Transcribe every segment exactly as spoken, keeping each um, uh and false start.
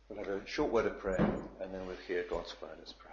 We'll have a short word of prayer and then we'll hear God's word. Let's pray.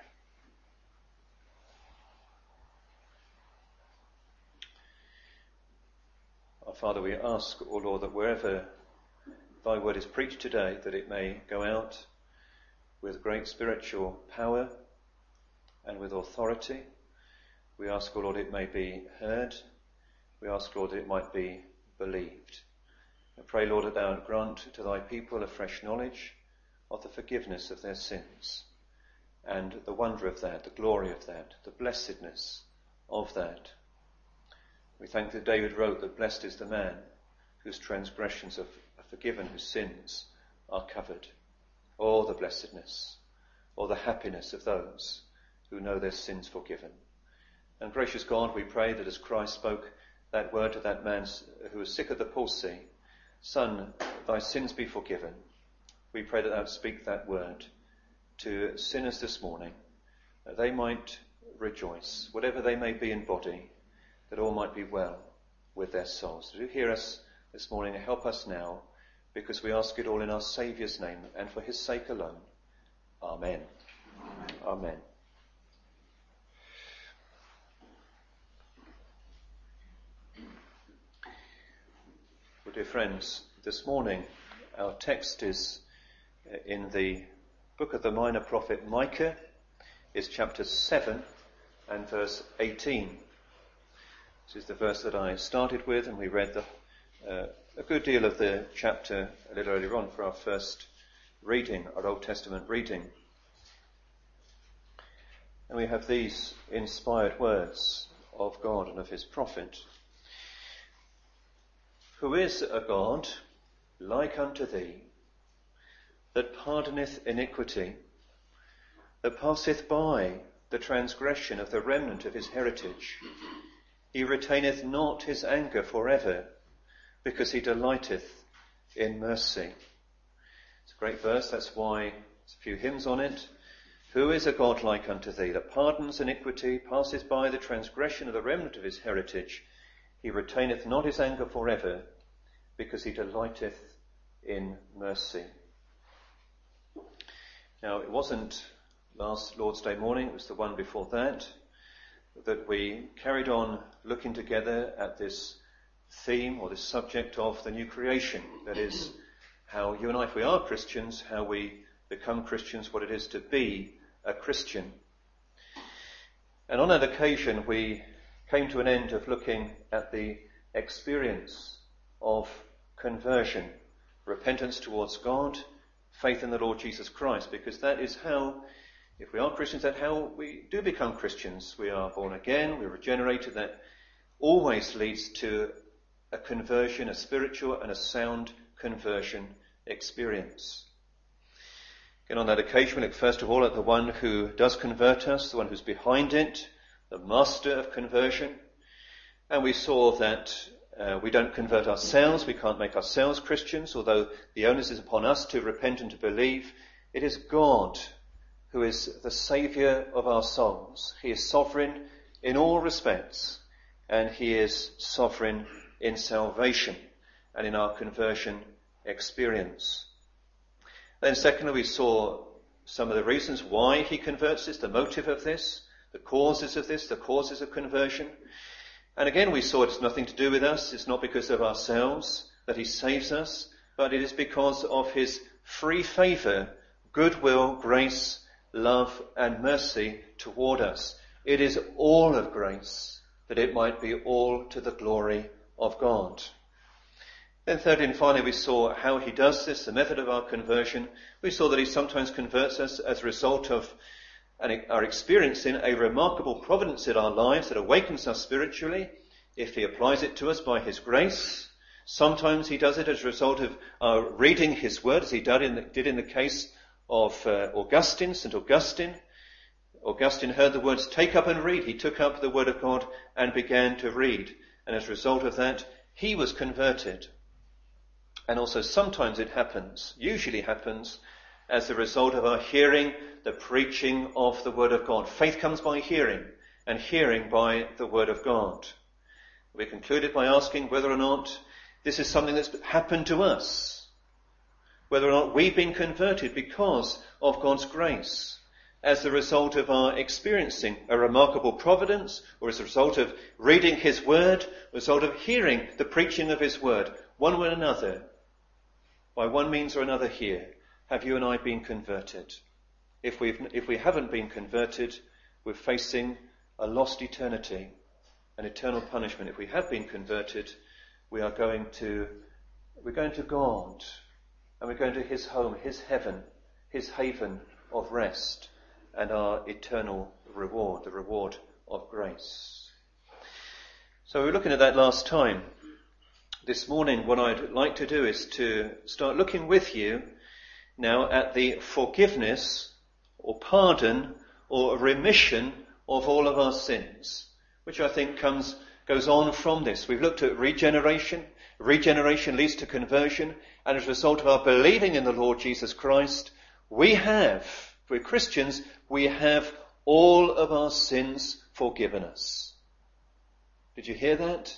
Our Father, we ask, O Lord, that wherever thy word is preached today, that it may go out with great spiritual power and with authority. We ask, O Lord, it may be heard. We ask, Lord, that it might be believed. I pray, Lord, that thou would grant to thy people a fresh knowledge of the forgiveness of their sins and the wonder of that, the glory of that, the blessedness of that. We thank that David wrote that blessed is the man whose transgressions are forgiven, whose sins are covered. Oh, the blessedness, or the happiness of those who know their sins forgiven. And gracious God, we pray that as Christ spoke that word to that man who was sick of the palsy, Son, thy sins be forgiven. We pray that thou would speak that word to sinners this morning, that they might rejoice, whatever they may be in body, that all might be well with their souls. Do hear us this morning and help us now, because we ask it all in our Saviour's name and for his sake alone. Amen. Amen. Amen. Well, dear friends, this morning our text is in the book of the minor prophet Micah. It's chapter seven and verse eighteen. This is the verse that I started with, and we read the, uh, a good deal of the chapter a little earlier on for our first reading, our Old Testament reading. And we have these inspired words of God and of his prophet. Who is a God like unto thee, that pardoneth iniquity, that passeth by the transgression of the remnant of his heritage? He retaineth not his anger forever, because he delighteth in mercy. It's a great verse, that's why there's a few hymns on it. Who is a God like unto thee, that pardons iniquity, passes by the transgression of the remnant of his heritage? He retaineth not his anger forever, because he delighteth in mercy. Now, it wasn't last Lord's Day morning, it was the one before that, that we carried on looking together at this theme or this subject of the new creation. That is, how you and I, if we are Christians, how we become Christians, what it is to be a Christian. And on that occasion, we came to an end of looking at the experience of conversion, repentance towards God, faith in the Lord Jesus Christ, because that is how, if we are Christians, that's how we do become Christians. We are born again, we're regenerated. That always leads to a conversion, a spiritual and a sound conversion experience. Again, on that occasion, we look first of all at the one who does convert us, the one who's behind it, the master of conversion. And we saw that uh, we don't convert ourselves, we can't make ourselves Christians, although the onus is upon us to repent and to believe. It is God who is the Saviour of our souls. He is sovereign in all respects, and he is sovereign in salvation and in our conversion experience. Then secondly, we saw some of the reasons why he converts us, the motive of this, the causes of this, the causes of conversion. And again, we saw it's nothing to do with us. It's not because of ourselves that he saves us, but it is because of his free favour, goodwill, grace, love and mercy toward us. It is all of grace, that it might be all to the glory of God. Then thirdly and finally, we saw how he does this, the method of our conversion. We saw that he sometimes converts us as a result of an, our experiencing a remarkable providence in our lives that awakens us spiritually, if he applies it to us by his grace. Sometimes he does it as a result of our reading his word, as he did in the, did in the case of uh, Augustine, Saint Augustine. Augustine heard the words, "Take up and read." He took up the word of God and began to read. And as a result of that, he was converted. And also sometimes it happens, usually happens, as a result of our hearing the preaching of the word of God. Faith comes by hearing, and hearing by the word of God. We concluded by asking whether or not this is something that's happened to us. whether or not we've been converted because of God's grace, as the result of our experiencing a remarkable providence, or as a result of reading his word, a result of hearing the preaching of his word, one way or another, by one means or another here, have you and I been converted? If we've, if we haven't been converted, we're facing a lost eternity, an eternal punishment. If we have been converted, we are going to, we're going to God, and we're going to his home, his heaven, his haven of rest, and our eternal reward, the reward of grace. So we were looking at that last time. This morning, what I'd like to do is to start looking with you now at the forgiveness or pardon or remission of all of our sins, which I think comes goes on from this. We've looked at regeneration. Regeneration leads to conversion, and as a result of our believing in the Lord Jesus Christ, we have, if we're Christians, we have all of our sins forgiven us. Did you hear that?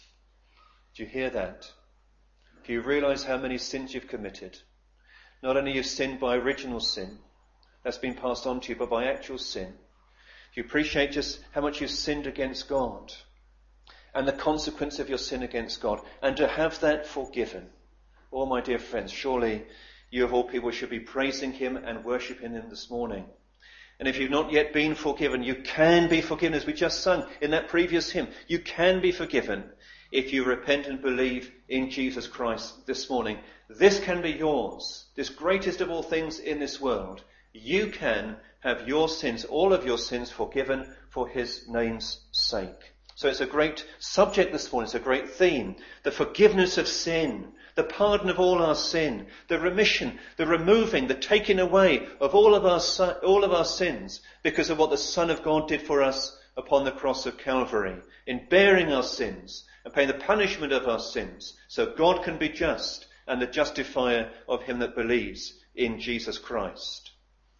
Did you hear that? Do you realize how many sins you've committed? Not only you've sinned by original sin, that's been passed on to you, but by actual sin. Do you appreciate just how much you've sinned against God and the consequence of your sin against God, and to have that forgiven? Oh, my dear friends, surely you of all people should be praising him and worshipping him this morning. And if you've not yet been forgiven, you can be forgiven, as we just sung in that previous hymn. You can be forgiven if you repent and believe in Jesus Christ this morning. This can be yours, this greatest of all things in this world. You can have your sins, all of your sins, forgiven for his name's sake. So it's a great subject this morning, it's a great theme. The forgiveness of sin, the pardon of all our sin, the remission, the removing, the taking away of all of our all of our sins because of what the Son of God did for us upon the cross of Calvary, in bearing our sins and paying the punishment of our sins, so God can be just and the justifier of him that believes in Jesus Christ.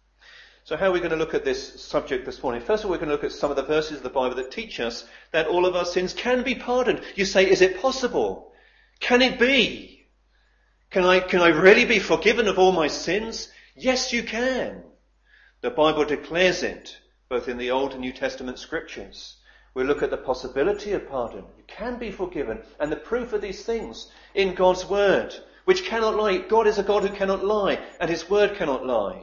So how are we going to look at this subject this morning? First of all, we're going to look at some of the verses of the Bible that teach us that all of our sins can be pardoned. You say, is it possible? Can it be? Can I, can I really be forgiven of all my sins? Yes, you can. The Bible declares it, both in the Old and New Testament scriptures. We look at the possibility of pardon. You can be forgiven. And the proof of these things in God's word, which cannot lie. God is a God who cannot lie, and his word cannot lie.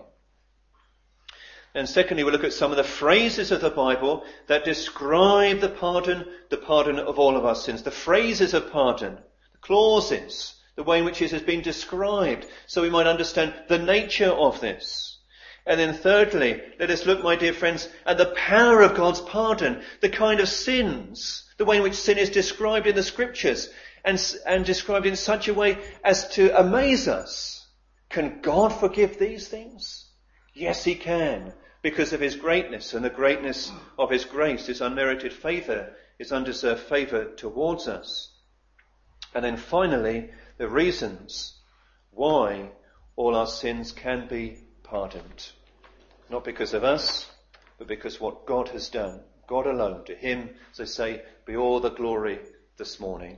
And secondly, we look at some of the phrases of the Bible that describe the pardon, the pardon of all of our sins. The phrases of pardon, the clauses, the way in which it has been described, so we might understand the nature of this. And then thirdly, let us look, my dear friends, at the power of God's pardon, the kind of sins, the way in which sin is described in the scriptures, and, and described in such a way as to amaze us. Can God forgive these things? Yes, he can, because of his greatness and the greatness of his grace, his unmerited favour, his undeserved favour towards us. And then finally, the reasons why all our sins can be pardoned. Not because of us, but because what God has done. God alone. To him, as I say, be all the glory this morning.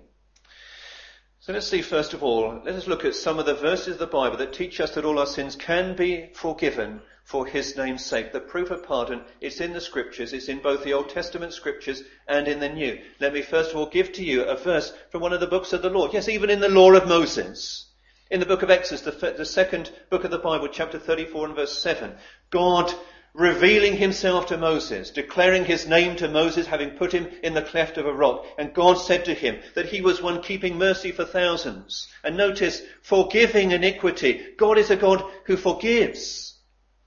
So let's see, first of all, let us look at some of the verses of the Bible that teach us that all our sins can be forgiven for his name's sake. The proof of pardon, it's in the scriptures. It's in both the Old Testament scriptures and in the New. Let me first of all give to you a verse from one of the books of the law. Yes, even in the law of Moses. In the book of Exodus, the, the second book of the Bible, chapter thirty-four and verse seven. God revealing himself to Moses, declaring his name to Moses, having put him in the cleft of a rock. And God said to him that he was one keeping mercy for thousands. And notice, forgiving iniquity. God is a God who forgives.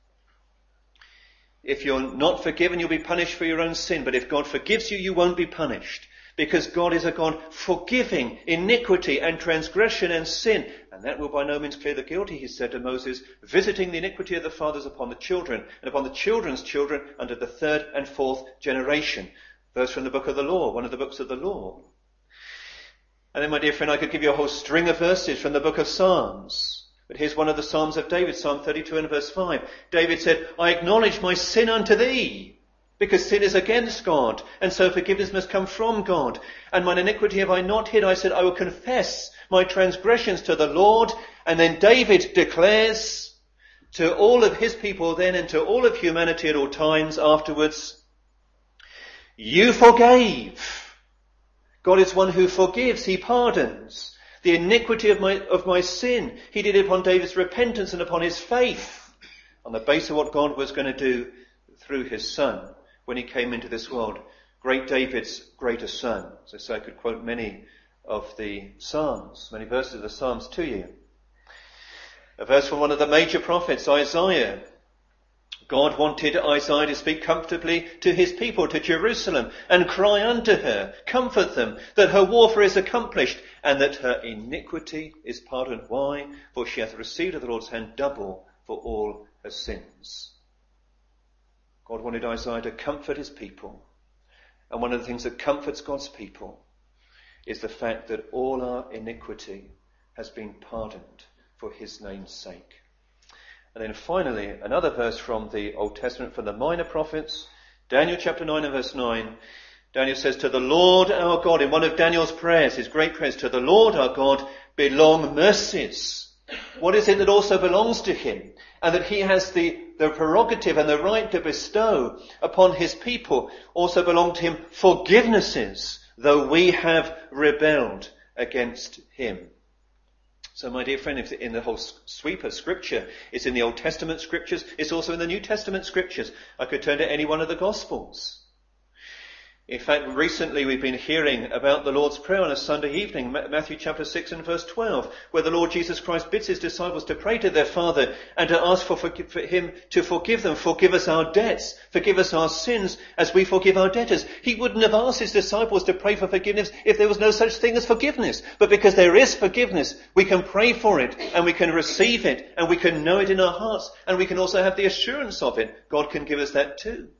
If you're not forgiven, you'll be punished for your own sin. But if God forgives you, you won't be punished. Because God is a God forgiving iniquity and transgression and sin. And that will by no means clear the guilty, he said to Moses, visiting the iniquity of the fathers upon the children, and upon the children's children unto the third and fourth generation. Verse from the book of the law, one of the books of the law. And then, my dear friend, I could give you a whole string of verses from the book of Psalms. But here's one of the Psalms of David, Psalm thirty-two and verse five. David said, I acknowledge my sin unto thee. because sin is against God, and so forgiveness must come from God. And mine iniquity have I not hid. I said, I will confess my transgressions to the Lord. And then David declares to all of his people then and to all of humanity at all times afterwards, you forgave. God is one who forgives. He pardons the iniquity of my, of my sin. He did it upon David's repentance and upon his faith on the basis of what God was going to do through his son when he came into this world. Great David's greater son. So, so I could quote many of the Psalms, many verses of the Psalms to you. A verse from one of the major prophets, Isaiah. God wanted Isaiah to speak comfortably to his people, to Jerusalem, and cry unto her, comfort them, that her warfare is accomplished, and that her iniquity is pardoned. Why? For she hath received of the Lord's hand double for all her sins. God wanted Isaiah to comfort his people. And one of the things that comforts God's people is the fact that all our iniquity has been pardoned for his name's sake. And then finally, another verse from the Old Testament, from the minor prophets, Daniel chapter nine and verse nine. Daniel says, to the Lord our God, in one of Daniel's prayers, his great prayers, to the Lord our God belong mercies. What is it that also belongs to him? And that he has the, the prerogative and the right to bestow upon his people also belong to him forgivenesses, though we have rebelled against him. So my dear friend, if in the whole sweep of Scripture, it's in the Old Testament Scriptures, it's also in the New Testament Scriptures. I could turn to any one of the Gospels. In fact, recently we've been hearing about the Lord's Prayer on a Sunday evening, Matthew chapter six and verse twelve, where the Lord Jesus Christ bids his disciples to pray to their Father and to ask for, for him to forgive them. Forgive us our debts, forgive us our sins as we forgive our debtors. He wouldn't have asked his disciples to pray for forgiveness if there was no such thing as forgiveness. But because there is forgiveness, we can pray for it and we can receive it and we can know it in our hearts and we can also have the assurance of it. God can give us that too.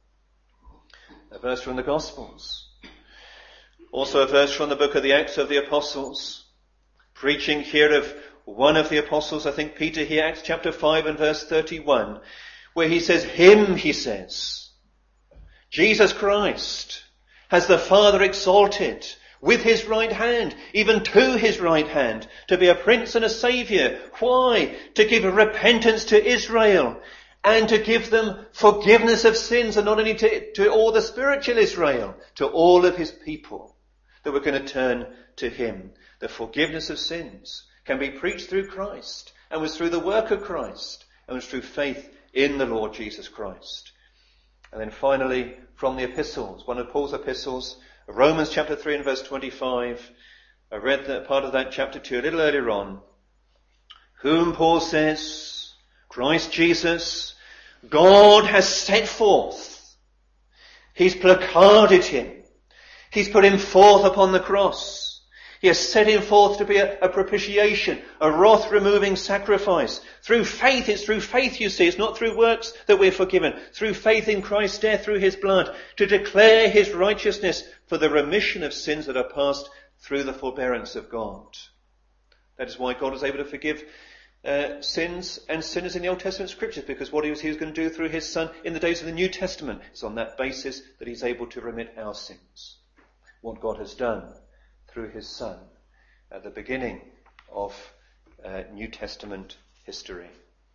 A verse from the Gospels. Also a verse from the book of the Acts of the Apostles. Preaching here of one of the apostles, I think Peter here, Acts chapter five and verse thirty-one, where he says, him, he says, Jesus Christ, has the Father exalted with his right hand, even to his right hand, to be a prince and a saviour. Why? To give repentance to Israel, and to give them forgiveness of sins, and not only to, to all the spiritual Israel, to all of his people, that we're going to turn to him. The forgiveness of sins can be preached through Christ, and was through the work of Christ, and was through faith in the Lord Jesus Christ. And then finally, from the epistles, one of Paul's epistles, Romans chapter three and verse twenty-five. I read that part of that chapter to you a little earlier on. Whom Paul says, Christ Jesus, God has set forth. He's placarded him. He's put him forth upon the cross. He has set him forth to be a, a propitiation, a wrath-removing sacrifice. Through faith, it's through faith, you see. It's not through works that we're forgiven. Through faith in Christ's death, through his blood, to declare his righteousness for the remission of sins that are past through the forbearance of God. That is why God was able to forgive uh, sins and sinners in the Old Testament Scriptures, because what he was, he was going to do through his Son in the days of the New Testament. It's on that basis that he's able to remit our sins. What God has done through his Son at the beginning of uh, New Testament history.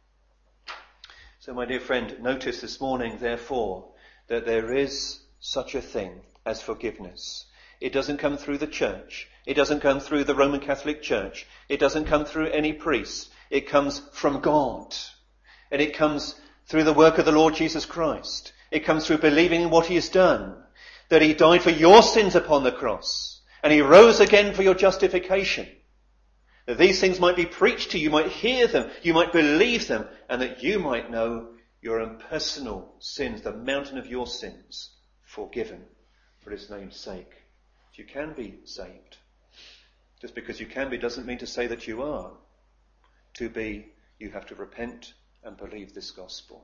So my dear friend, notice this morning, therefore, that there is such a thing as forgiveness. It doesn't come through the church. It doesn't come through the Roman Catholic Church. It doesn't come through any priest. It comes from God. And it comes through the work of the Lord Jesus Christ. It comes through believing in what he has done. That he died for your sins upon the cross. And he rose again for your justification. That these things might be preached to you, you might hear them, you might believe them, and that you might know your own personal sins, the mountain of your sins, forgiven for his name's sake. You can be saved. Just because you can be doesn't mean to say that you are. To be, you have to repent and believe this gospel.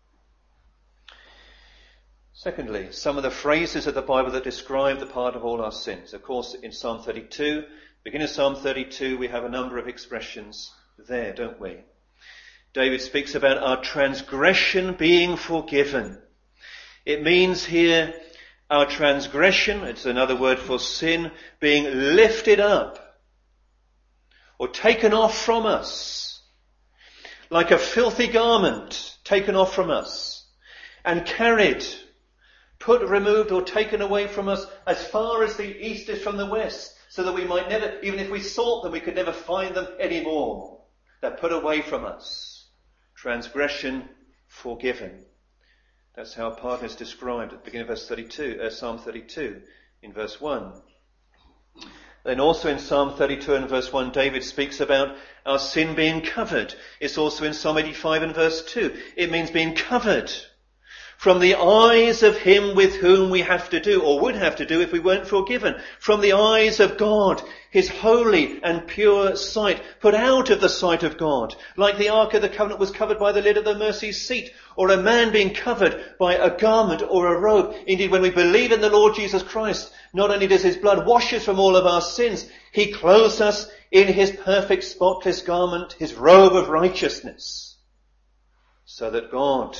Secondly, some of the phrases of the Bible that describe the pardon of all our sins. Of course, in Psalm thirty-two, beginning of Psalm thirty-two, we have a number of expressions there, don't we? David speaks about our transgression being forgiven. It means here our transgression, it's another word for sin, being lifted up or taken off from us like a filthy garment taken off from us and carried, put, removed or taken away from us as far as the east is from the west, so that we might never, even if we sought them, we could never find them anymore. They're put away from us. Transgression forgiven. That's how pardon is described at the beginning of verse thirty-two, uh, Psalm thirty-two, in verse one. Then also in Psalm thirty-two and verse one, David speaks about our sin being covered. It's also in Psalm eighty-five and verse two. It means being covered from the eyes of him with whom we have to do, or would have to do if we weren't forgiven. From the eyes of God, his holy and pure sight, put out of the sight of God, like the Ark of the Covenant was covered by the lid of the mercy seat, or a man being covered by a garment or a robe. Indeed, when we believe in the Lord Jesus Christ, not only does his blood wash us from all of our sins, he clothes us in his perfect spotless garment, his robe of righteousness, so that God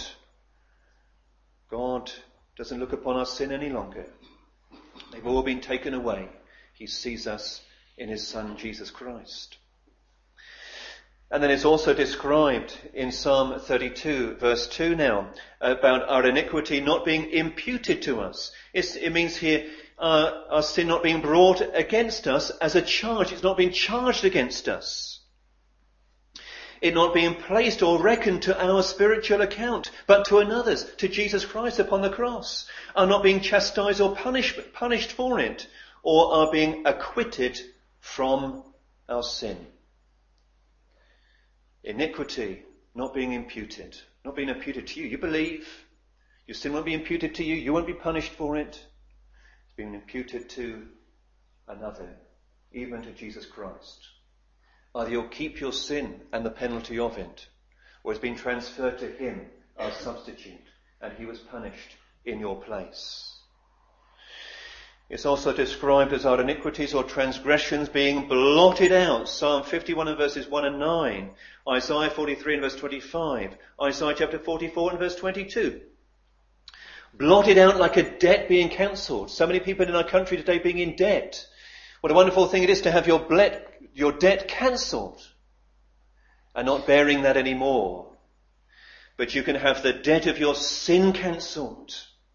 God doesn't look upon our sin any longer. They've all been taken away. He sees us in his Son, Jesus Christ. And then it's also described in Psalm thirty-two, verse two now, about our iniquity not being imputed to us. It's, it means here uh, our sin not being brought against us as a charge. It's not being charged against us. It not being placed or reckoned to our spiritual account, but to another's, to Jesus Christ upon the cross, are not being chastised or punished, punished for it, or are being acquitted from our sin. Iniquity not being imputed, not being imputed to you. You believe, your sin won't be imputed to you, you won't be punished for it. It's being imputed to another, even to Jesus Christ. Either you'll keep your sin and the penalty of it, or it's been transferred to him, our substitute, and he was punished in your place. It's also described as our iniquities or transgressions being blotted out. Psalm fifty-one and verses one and nine, Isaiah forty-three and verse twenty-five, Isaiah chapter forty-four and verse twenty-two. Blotted out like a debt being cancelled. So many people in our country today being in debt. What a wonderful thing it is to have your ble- your debt cancelled and not bearing that anymore. But you can have the debt of your sin cancelled.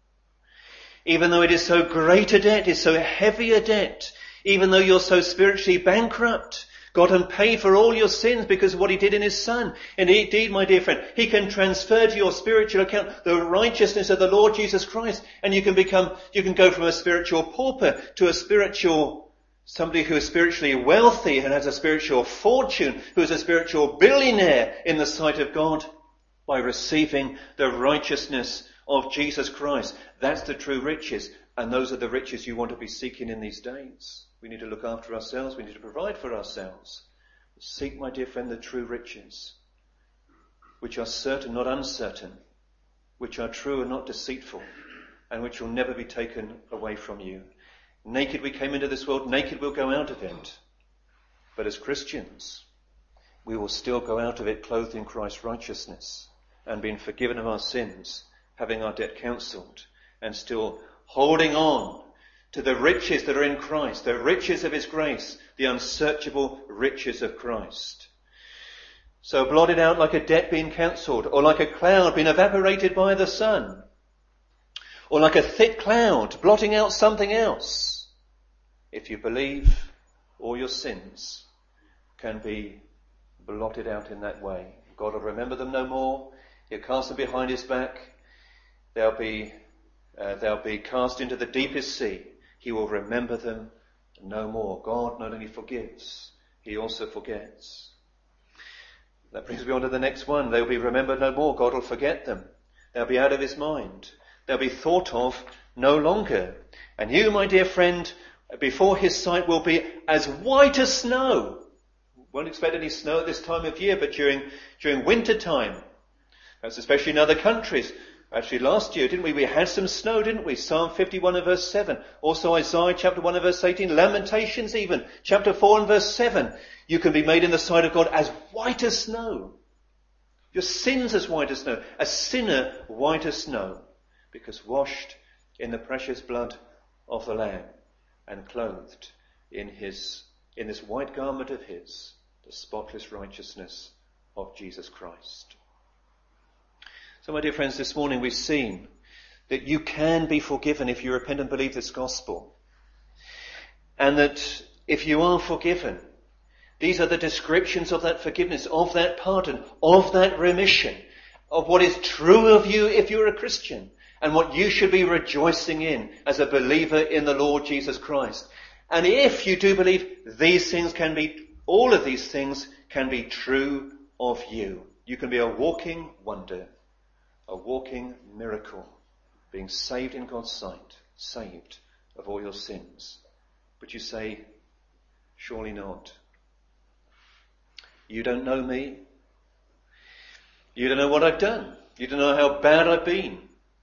Even though it is so great a debt, it's so heavy a debt, even though you're so spiritually bankrupt, God can pay for all your sins because of what he did in his Son. And indeed, my dear friend, he can transfer to your spiritual account the righteousness of the Lord Jesus Christ, and you can become, you can go from a spiritual pauper to a spiritual somebody who is spiritually wealthy and has a spiritual fortune, who is a spiritual billionaire in the sight of God by receiving the righteousness of Jesus Christ. That's the true riches, and those are the riches you want to be seeking in these days. We need to look after ourselves. We need to provide for ourselves. Seek, my dear friend, the true riches, which are certain, not uncertain, which are true and not deceitful, and which will never be taken away from you. Naked we came into this world, naked we'll go out of it. But as Christians, we will still go out of it clothed in Christ's righteousness and being forgiven of our sins, having our debt cancelled, and still holding on to the riches that are in Christ, the riches of his grace, the unsearchable riches of Christ. So blotted out like a debt being cancelled, or like a cloud being evaporated by the sun, or like a thick cloud blotting out something else. If you believe, all your sins can be blotted out in that way. God will remember them no more. He'll cast them behind his back. They'll be, uh, they'll be cast into the deepest sea. He will remember them no more. God not only forgives, he also forgets. That brings me on to the next one. They'll be remembered no more. God will forget them. They'll be out of his mind. They'll be thought of no longer. And you, my dear friend, before his sight will be as white as snow. Won't expect any snow at this time of year, but during, during winter time, that's especially in other countries. Actually last year, didn't we? We had some snow, didn't we? Psalm fifty-one and verse seven. Also Isaiah chapter one and verse eighteen. Lamentations even. Chapter four and verse seven. You can be made in the sight of God as white as snow. Your sins as white as snow. A sinner white as snow. because washed in the precious blood of the Lamb and clothed in his, in this white garment of his, the spotless righteousness of Jesus Christ. So my dear friends, this morning we've seen that you can be forgiven if you repent and believe this gospel. And that if you are forgiven, these are the descriptions of that forgiveness, of that pardon, of that remission, of what is true of you if you're a Christian, and what you should be rejoicing in as a believer in the Lord Jesus Christ. And if you do believe, these things can be, all of these things can be true of you. You can be a walking wonder, a walking miracle, being saved in God's sight, saved of all your sins. But you say, surely not. You don't know me. You don't know what I've done. You don't know how bad I've been.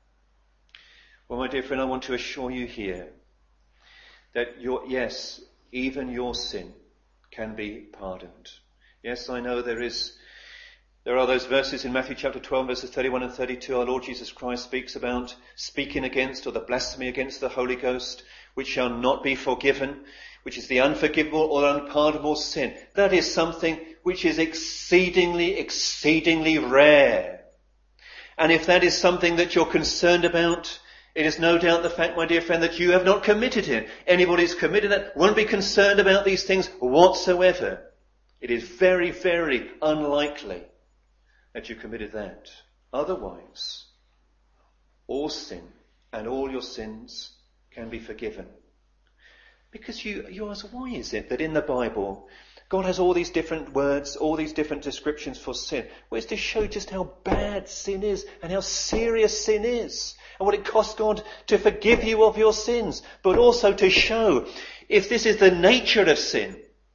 Well, my dear friend, I want to assure you here that your, yes, even your sin can be pardoned. Yes, I know there is, there are those verses in Matthew chapter twelve, verses thirty-one and thirty-two. Our Lord Jesus Christ speaks about speaking against, or the blasphemy against the Holy Ghost, which shall not be forgiven, which is the unforgivable or unpardonable sin. That is something which is exceedingly, exceedingly rare. And if that is something that you're concerned about, it is no doubt the fact, my dear friend, that you have not committed it. Anybody who's committed that won't be concerned about these things whatsoever. It is very, very unlikely that you committed that. Otherwise, all sin and all your sins can be forgiven. Because you, you ask, why is it that in the Bible, God has all these different words, all these different descriptions for sin? Well, it's to show just how bad sin is and how serious sin is and what it costs God to forgive you of your sins, but also to show if this is the nature of sin,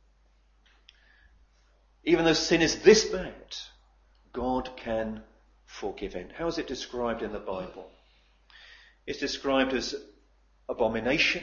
even though sin is this bad, God can forgive it. How is it described in the Bible? It's described as abomination.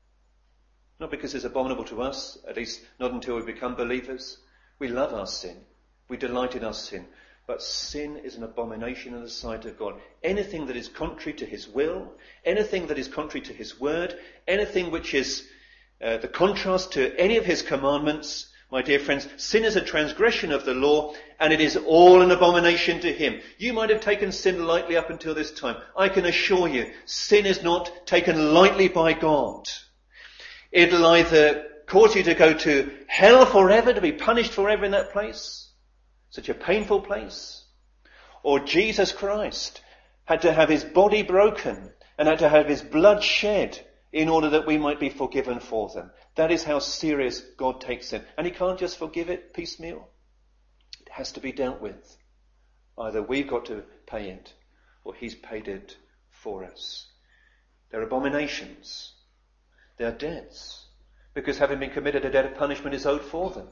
Not because it's abominable to us, at least not until we become believers. We love our sin. We delight in our sin. But sin is an abomination in the sight of God. Anything that is contrary to his will, anything that is contrary to his word, anything which is uh, the contrast to any of his commandments, my dear friends, sin is a transgression of the law, and it is all an abomination to him. You might have taken sin lightly up until this time. I can assure you, sin is not taken lightly by God. It'll either cause you to go to hell forever, to be punished forever in that place, such a painful place, or Jesus Christ had to have his body broken and had to have his blood shed in order that we might be forgiven for them. That is how serious God takes it. And he can't just forgive it piecemeal. It has to be dealt with. Either we've got to pay it, or he's paid it for us. They're abominations. They are debts, because having been committed, a debt of punishment is owed for them,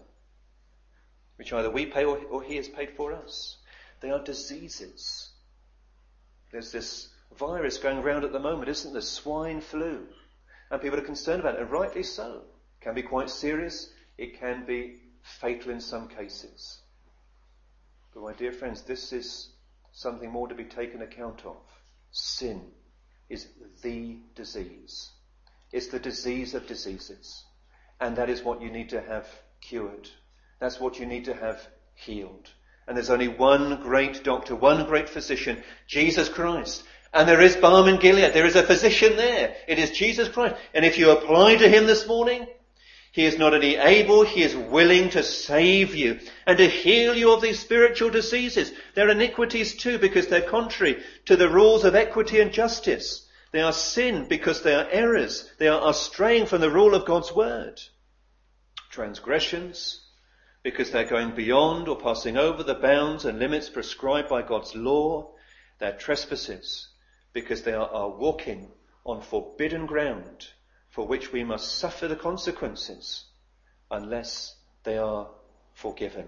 which either we pay or, or he has paid for us. They are diseases. There's this virus going around at the moment, isn't there? Swine flu. And people are concerned about it, and rightly so. It can be quite serious. It can be fatal in some cases. But my dear friends, this is something more to be taken account of. Sin is the disease. It's the disease of diseases. And that is what you need to have cured. That's what you need to have healed. And there's only one great doctor, one great physician, Jesus Christ. And there is balm in Gilead. There is a physician there. It is Jesus Christ. And if you apply to him this morning, he is not only able, he is willing to save you and to heal you of these spiritual diseases. They're iniquities too, because they're contrary to the rules of equity and justice. They are sin because they are errors. They are straying from the rule of God's word. Transgressions because they're going beyond or passing over the bounds and limits prescribed by God's law. They're trespasses because they are, are walking on forbidden ground for which we must suffer the consequences unless they are forgiven.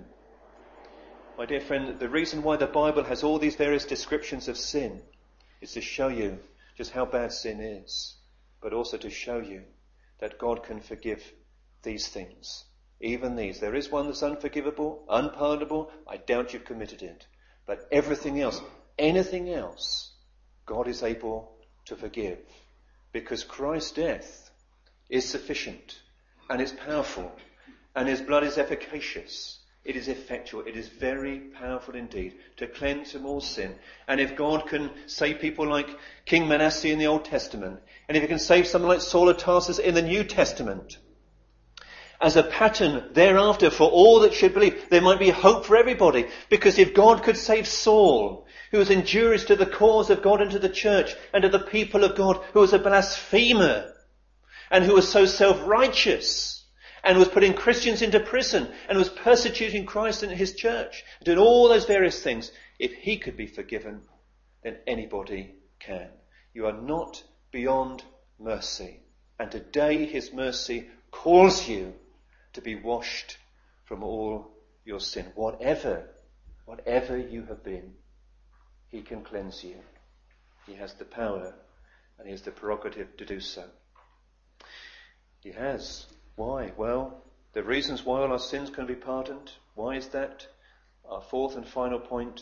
My dear friend, the reason why the Bible has all these various descriptions of sin is to show you just how bad sin is, but also to show you that God can forgive these things, even these. There is one that's unforgivable, unpardonable. I doubt you've committed it. But everything else, anything else, God is able to forgive, because Christ's death is sufficient and is powerful and his blood is efficacious. It is effectual. It is very powerful indeed to cleanse from all sin. And if God can save people like King Manasseh in the Old Testament, and if he can save someone like Saul of Tarsus in the New Testament, as a pattern thereafter for all that should believe, there might be hope for everybody. Because if God could save Saul, who was injurious to the cause of God and to the church and to the people of God, who was a blasphemer and who was so self-righteous, and was putting Christians into prison, and was persecuting Christ and his church, doing all those various things. If he could be forgiven, then anybody can. You are not beyond mercy. And today his mercy calls you to be washed from all your sin. Whatever, whatever you have been, he can cleanse you. He has the power and he has the prerogative to do so. He has. Why? Well, the reasons why all our sins can be pardoned. Why is that? Our fourth and final point.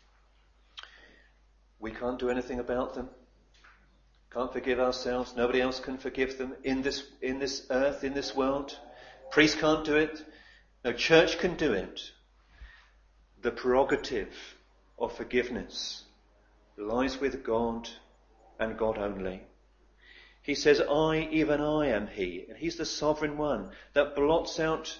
We can't do anything about them. Can't forgive ourselves. Nobody else can forgive them in this, in this earth, in this world. Priest can't do it. No church can do it. The prerogative of forgiveness lies with God and God only. He says, I, even I am he. And he's the sovereign one that blots out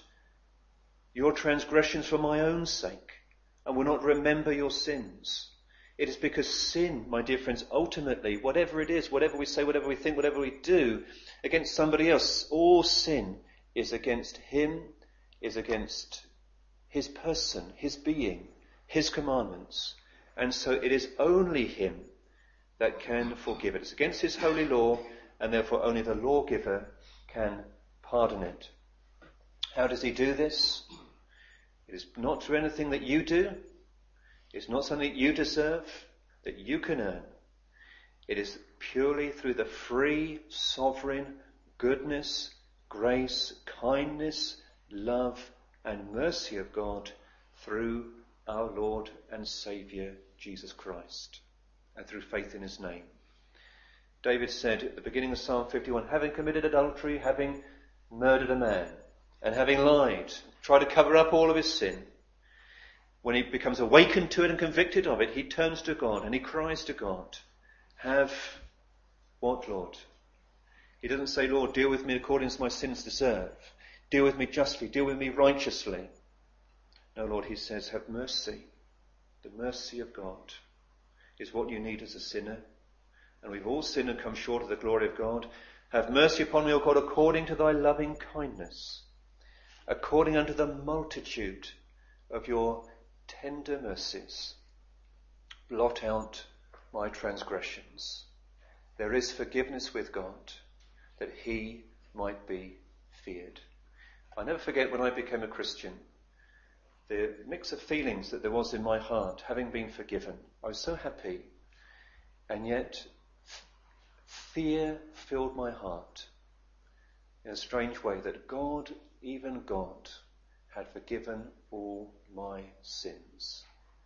your transgressions for my own sake and will not remember your sins. It is because sin, my dear friends, ultimately, whatever it is, whatever we say, whatever we think, whatever we do against somebody else, all sin is against him, is against his person, his being, his commandments. And so it is only him that can forgive it. It's against his holy law, and therefore only the lawgiver can pardon it. How does he do this? It is not through anything that you do. It's not something that you deserve, that you can earn. It is purely through the free, sovereign goodness, grace, kindness, love, and mercy of God through our Lord and Saviour, Jesus Christ, and through faith in his name. David said at the beginning of Psalm fifty-one, having committed adultery, having murdered a man, and having lied, tried to cover up all of his sin, when he becomes awakened to it and convicted of it, he turns to God and he cries to God, have what, Lord? He doesn't say, Lord, deal with me according to my sins deserve. Deal with me justly. Deal with me righteously. No, Lord, he says, have mercy. The mercy of God is what you need as a sinner. And we've all sinned and come short of the glory of God. Have mercy upon me, O God, according to thy loving kindness, according unto the multitude of your tender mercies. Blot out my transgressions. There is forgiveness with God, that he might be feared. I never forget when I became a Christian, the mix of feelings that there was in my heart, having been forgiven. I was so happy, and yet fear filled my heart in a strange way that God, even God, had forgiven all my sins.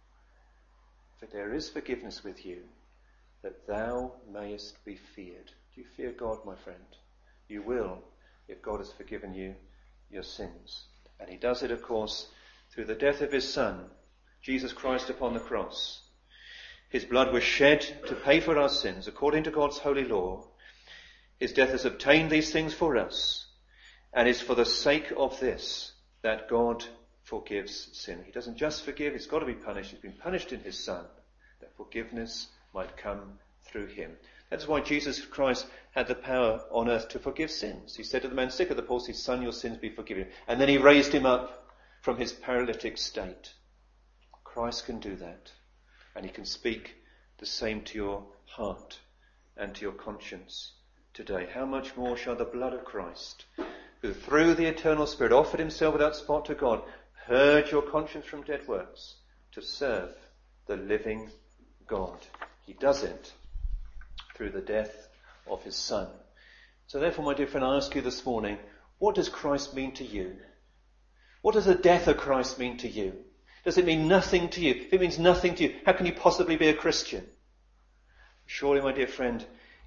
For there is forgiveness with you, that thou mayest be feared. Do you fear God, my friend? You will, if God has forgiven you your sins. And he does it, of course, through the death of his Son, Jesus Christ, upon the cross. His blood was shed to pay for our sins, according to God's holy law. His death has obtained these things for us, and it's for the sake of this that God forgives sin. He doesn't just forgive, it's got to be punished. He's been punished in his Son, that forgiveness might come through him. That's why Jesus Christ had the power on earth to forgive sins. He said to the man sick of the palsy, Son, your sins be forgiven. And then he raised him up from his paralytic state. Christ can do that. And he can speak the same to your heart and to your conscience today. How much more shall the blood of Christ, who through the eternal Spirit offered himself without spot to God, purge your conscience from dead works to serve the living God. He does it through the death of his Son. So therefore, my dear friend, I ask you this morning, what does Christ mean to you? What does the death of Christ mean to you? Does it mean nothing to you? If it means nothing to you, how can you possibly be a Christian? Surely, my dear friend,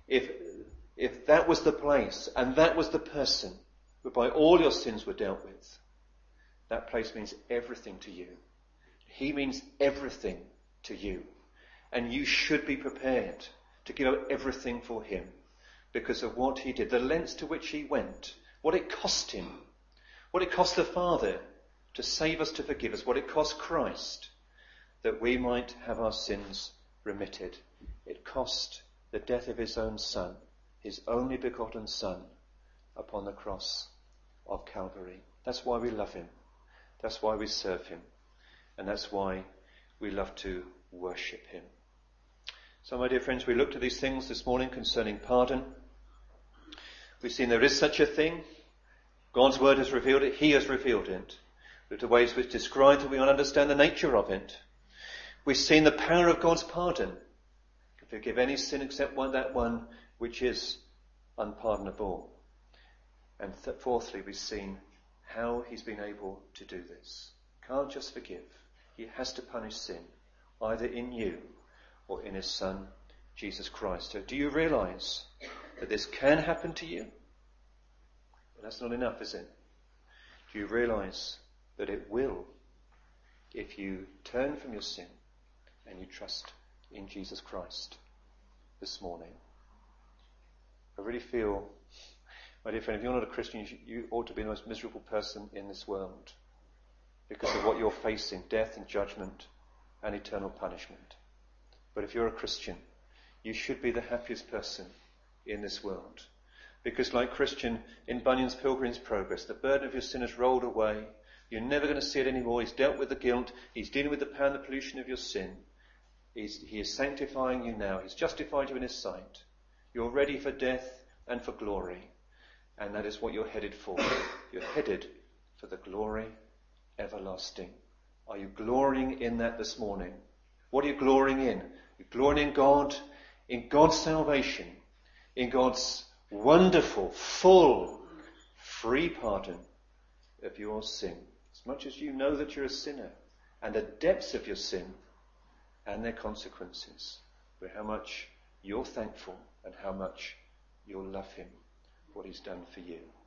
if, if that was the place and that was the person whereby all your sins were dealt with, that place means everything to you. He means everything to you. And you should be prepared to give up everything for him because of what he did, the lengths to which he went, what it cost him, what it cost the Father to save us, to forgive us, what it cost Christ that we might have our sins remitted. It cost the death of his own Son, his only begotten Son, upon the cross of Calvary. That's why we love him. That's why we serve him. And that's why we love to worship him. So, my dear friends, we looked at these things this morning concerning pardon. We've seen there is such a thing. God's word has revealed it. He has revealed it. We looked at ways which describe that we might understand the nature of it. We've seen the power of God's pardon. To forgive any sin except one, that one which is unpardonable. And th- fourthly, we've seen how he's been able to do this. Can't just forgive. He has to punish sin, either in you or in his Son, Jesus Christ. So do you realize that this can happen to you? But that's not enough, is it? Do you realize that it will if you turn from your sin and you trust in Jesus Christ this morning? I really feel, my dear friend, if you're not a Christian, you, you ought to be the most miserable person in this world because of what you're facing, death and judgment and eternal punishment. But if you're a Christian, you should be the happiest person in this world. Because like Christian in Bunyan's Pilgrim's Progress, the burden of your sin has rolled away. You're never going to see it anymore. He's dealt with the guilt. He's dealing with the power and the pollution of your sin. He's, he is sanctifying you now. He's justified you in his sight. You're ready for death and for glory. And that is what you're headed for. You're headed for the glory everlasting. Are you glorying in that this morning? What are you glorying in? You're glorying in God, in God's salvation, in God's wonderful, full, free pardon of your sin. As much as you know that you're a sinner and the depths of your sin and their consequences, but how much you're thankful and how much you'll love him, what he's done for you.